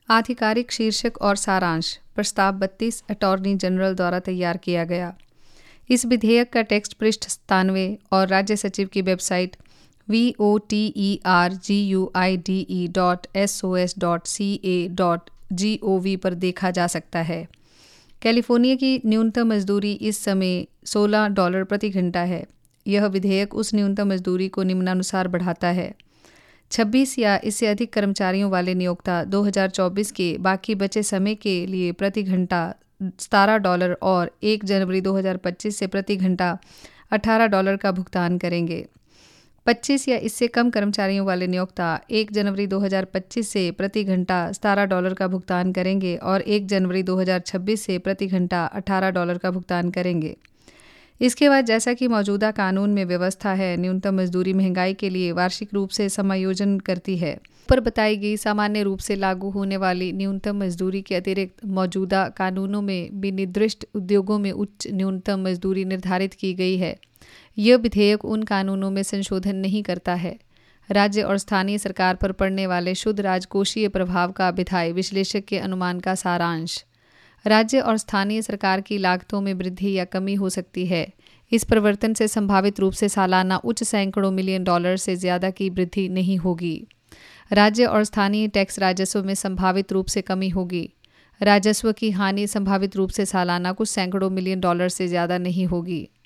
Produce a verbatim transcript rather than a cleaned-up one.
आधिकारिक शीर्षक और सारांश। प्रस्ताव बत्तीस अटॉर्नी जनरल द्वारा तैयार किया गया। इस विधेयक का टेक्स्ट पृष्ठ सत्तानवे और राज्य सचिव की website V O T E R G U I D E dot S O S dot C A dot G O V पर देखा जा सकता है। कैलिफोर्निया की न्यूनतम मजदूरी इस समय सोलह डॉलर प्रति घंटा है। यह विधेयक उस न्यूनतम मजदूरी को निम्नानुसार बढ़ाता है। छब्बीस या इससे अधिक कर्मचारियों वाले नियोक्ता दो हज़ार चौबीस के बाकी बचे समय के लिए प्रति घंटा सत्रह डॉलर और एक जनवरी दो हज़ार पच्चीस से प्रति घंटा अठारह डॉलर का भुगतान करेंगे। पच्चीस या इससे कम कर्मचारियों वाले नियोक्ता एक जनवरी दो हज़ार पच्चीस से प्रति घंटा सत्रह डॉलर का भुगतान करेंगे और एक जनवरी दो हज़ार छब्बीस से प्रति घंटा अठारह डॉलर का भुगतान करेंगे। इसके बाद जैसा कि मौजूदा कानून में व्यवस्था है, न्यूनतम मजदूरी महंगाई के लिए वार्षिक रूप से समायोजन करती है। ऊपर बताई गई सामान्य रूप से लागू होने वाली न्यूनतम मजदूरी के अतिरिक्त मौजूदा कानूनों में विनिर्दिष्ट उद्योगों में उच्च न्यूनतम मजदूरी निर्धारित की गई है। यह विधेयक उन कानूनों में संशोधन नहीं करता है। राज्य और स्थानीय सरकार पर पड़ने वाले शुद्ध राजकोषीय प्रभाव का विधायी विश्लेषक के अनुमान का सारांश। राज्य और स्थानीय सरकार की लागतों में वृद्धि या कमी हो सकती है। इस परिवर्तन से संभावित रूप से सालाना उच्च सैकड़ों मिलियन डॉलर से ज़्यादा की वृद्धि नहीं होगी। राज्य और स्थानीय टैक्स राजस्व में संभावित रूप से कमी होगी। राजस्व की हानि संभावित रूप से सालाना कुछ सैकड़ों मिलियन डॉलर से ज़्यादा नहीं होगी।